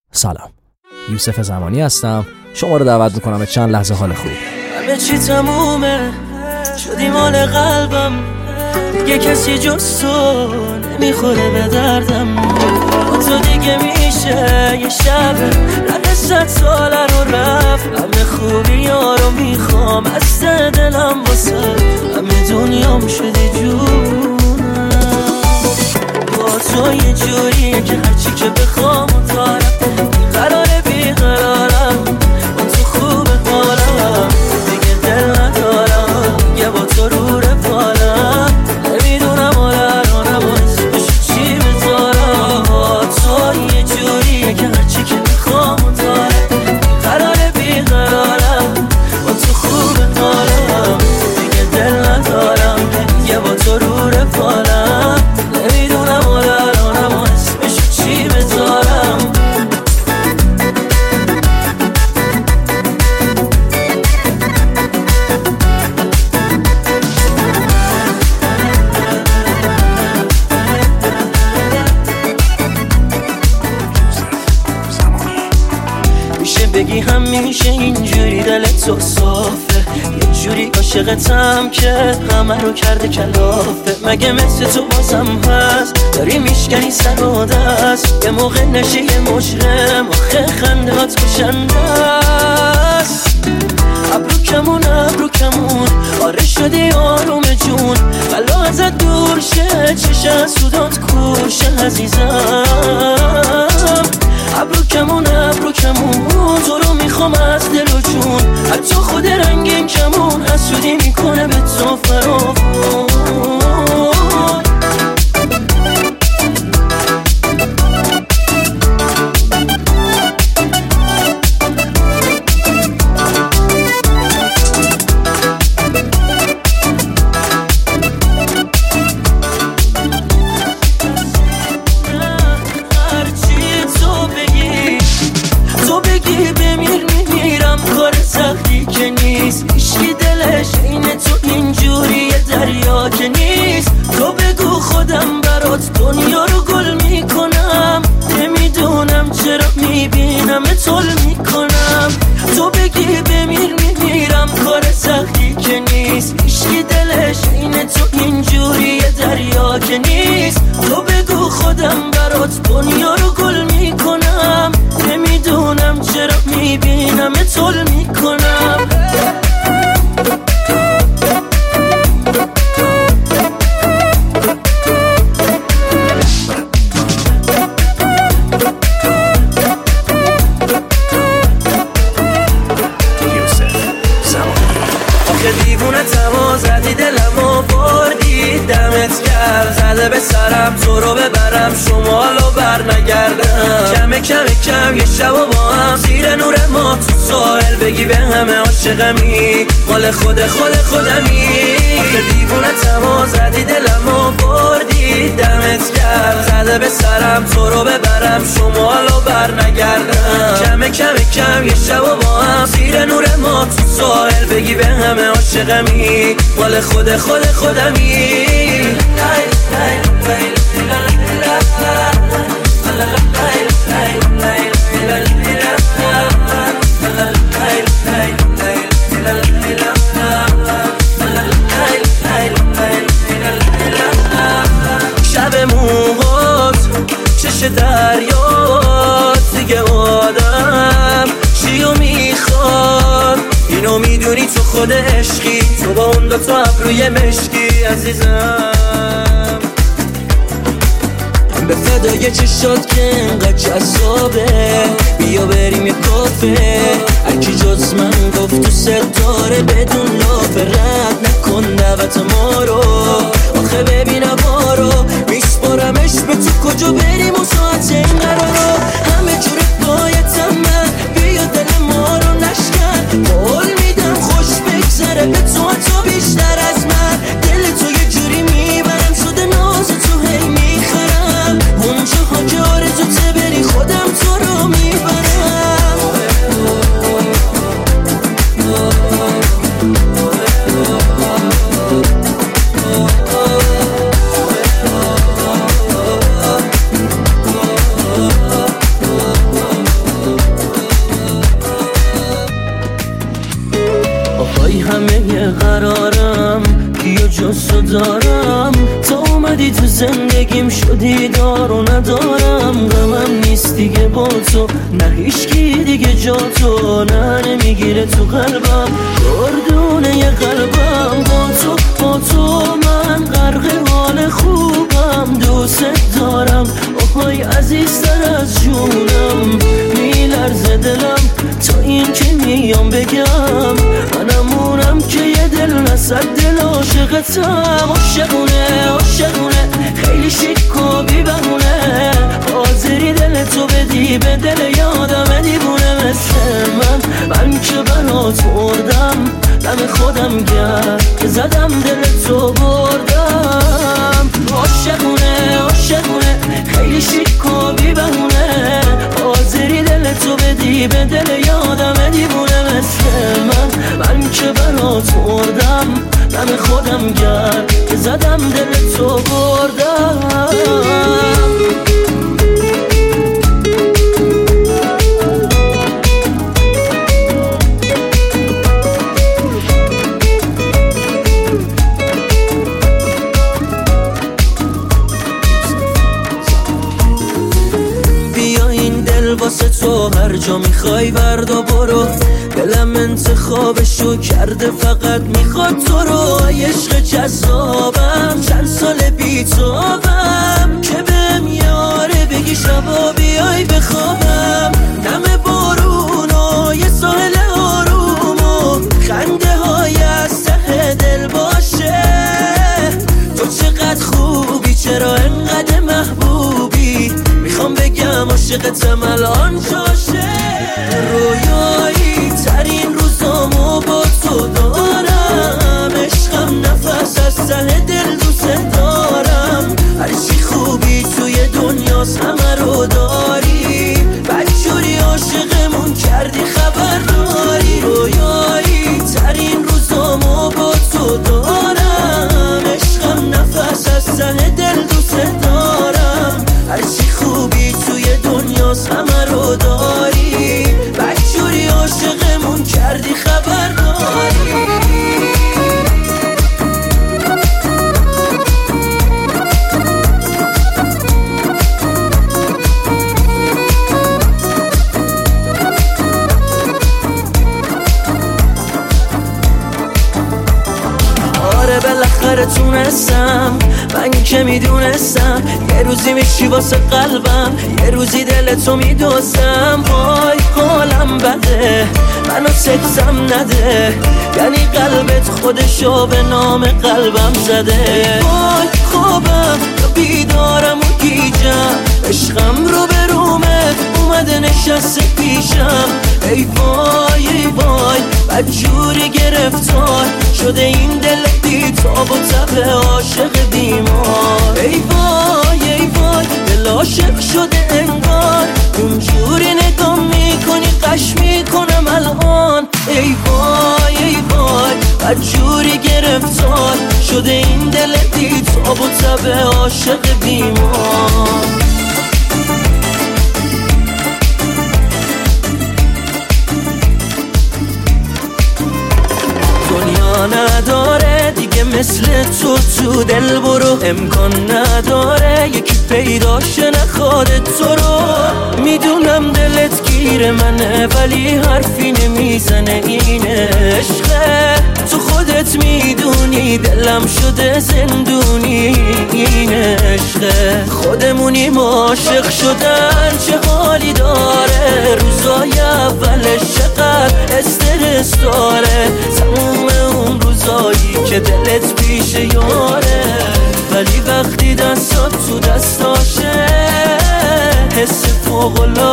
سلام، یوسف زمانی هستم. شما رو دعوت میکنم به چند لحظه حال خوب. همه چی تمومه، شدی مال قلبم، دیگه کسی جز تو نمیخوره به دردم. با تو دیگه میشه یه شب رد 100 ساله رو رفت. همه خوبی ها رو میخوام از دلم، واسه همه دنیام شدی جونم. با تو یه جوریه که هرچی که بخوام و دارم، بیقراره بیقرارم، با تو خوب حالم، دیگه دل ندارم، یه با تو رو رفالم. نمیدونم الانم و اسمشو چی بذارم. با تو یه جوریه که هرچی که بخوام و دارم، بیقراره بیقرارم، با تو خوب حالم، دیگه دل ندارم، یه با تو رو رفالم. نمیدونم الانم و اسمشو چی بذارم. بگی همیشه اینجوری دلت تو صافه، یه جوری عاشقتم که همه رو کرده کلافه. مگه مثل تو بازم هست داری میشکنی سر و دست؟ یه موقع نشی یه مجرم، آخه خنده هات کشنده است. ابرو کمون آره شدی آروم جون، بلا ازت دور شه، چشه سودات کورشه عزیزم. ابرو کمون تو رو میخوام از دل و جون، حتی خود رنگین کمون حسودی میکنه به تو فراوون. هیچکی دلش این تو اینجوری دریا که نیست. تو بگو خودم برات دنیا رو گل میکنم، نمیدونم چرا میبینم تول میکنم. تو بگی بمیر میمیرم، کار سختی که نیست. هیچکی دلش این تو اینجوری دریا که نیست. تو بگو خودم برات دنیا رو گل میکنم، نمیدونم چرا میبینم تول میکنم. زدی دلمو بردی، دمت گرم، زده به سرم تو رو ببرم شمالو بر نگردم. کم یه شب و با هم زیر نور ما تو ساحل بگی به همه عاشقمی، مال خودمی. آخه دیوونتم زدی دلمو بردی، دمت گرم، زده به سرم تو رو ببرم شمالو بر نگردم. کم یه شب و با هم زیر نور ما تو ساحل بگی به همه عاشقمی، مال خودمی. شب موهات چش دریات، دیگه آدم چیو میخواد؟ اینو میدونی تو خود عشقی، تو با اون دوتا ابروی مشکی عزیزم. به فدای چشات که انقدر جذابه، بیا بریم یه کافه، هرکی جز من گفت تو ستاره بدون لافه، رد نکن دعوت ما رو، آخه ببین هوا رو میسپارمش به تو، کجا بریم و ساعت این قرارو، همه جور بایدم من، بیا دل ما رو نشکن، قول میدم خوش بگذره به تو بیشتر از من، دل تو یه جوری میبرم شده ناز تو هی میخرم، اونجاها که آرزوته بری خودم تو رو میبرم. دارم. تا اومدی تو زندگیم شدی دار و ندارم. غمم نیست دیگه با تو، نه هیچکی دیگه جا تو، نه نمیگیره تو قلبم گردونه یه قلبم. با تو من غرق حال خوبم، دوست دارم آهای عزیزتر از جونم. میلرزه دلم تا این که میام بگم، منمونم که یه دل نصد دل عاشقتم. عاشقونه خیلی شیک و بی بهونه، حاضری دل تو بدی به دل یادم دیوونه مثل من که برات مردم، دم خودم گرد که زدم دل تو بردم. عاشقونه خیلی شیک و بی بهونه، حاضری دل تو بدی به دل یادم دیوونه مثل من که برات مردم، دم خودم گرد که زدم دل تو بردم. واسه تو هر جا میخوای وردا برو، دلم انتخابشو کرده فقط میخواد تو رو. عشق جذابم چند سال بی توام، که بهم یاره بگی شبا بیای بخوابم. دم بارون و یه ساحل آروم و خنده های از ته دل باشه. تو چقدر خوبی، چرا انقدر محبوبی، میخوام بگم عاشقتم الان جاشه. رویایی ترین روزامو با تو دارم، عشقم نفس از ته دل دوست دارم. هرچی خوبی توی دنیاست همه رو داری، بدجوری عاشقمون کردی خبر داری. رویایی ترین روزامو با تو دارم، عشقم نفس از ته دل دوست دارم. هرچی خوبی توی دنیاست همه رو داری، بدجوری عاشقمون کردی خبر داری. بالاخره تونستم، من که میدونستم یه روزی میشی واسه قلبم، یه روزی دلتو میدوزم. وای حالم بده، منو سکسم نده، یعنی قلبت خودشو به نام قلبم زده. وای خوابم بیدارم و گیجم، عشقم رو به رومه اومده نشسته پیشم. ای وای ای وای بدجوری گرفتار شده این دل بی تاب و تب عاشق بیمار. ای وای دل عاشق شده انگار، اونجوری نگاه میکنی قش میکنم الان. ای وای بدجوری گرفتار شده این دل بی تاب و تب عاشق بیمار. نداره دیگه مثل تو دل برو، امکان نداره یکی پیداشه نخواد تو رو. میدونم دلت گیر منه ولی حرفی نمیزنه، این عشقه تو خودت میدونی، دلم شده زندونی این عشقه. خودمونیم عاشق شدن چه حالی داره، روزای اولش چقدر استرس داره، تموم اون روزایی که دلت پیش یاره، ولی وقتی دستات تو دستاشه حس فوق‌العاده